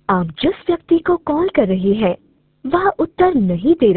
आप जिस व्यक्ति को कॉल कर रहे हैं वह उत्तर नहीं दे रहे